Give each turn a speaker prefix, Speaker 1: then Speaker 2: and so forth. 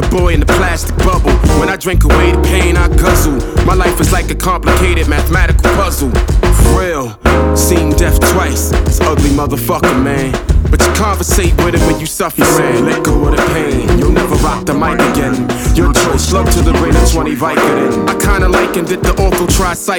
Speaker 1: a boy in a plastic bubble. When I drink away the pain, I guzzle. My life is like a complicated mathematical puzzle. For real, seen death twice. It's an ugly motherfucker, man. But you conversate with it when you suffering. Let go of the pain, you'll never rock the mic again. Your choice, love to the brain of 20 Vicodin. I kinda likened it to ortho tricycle.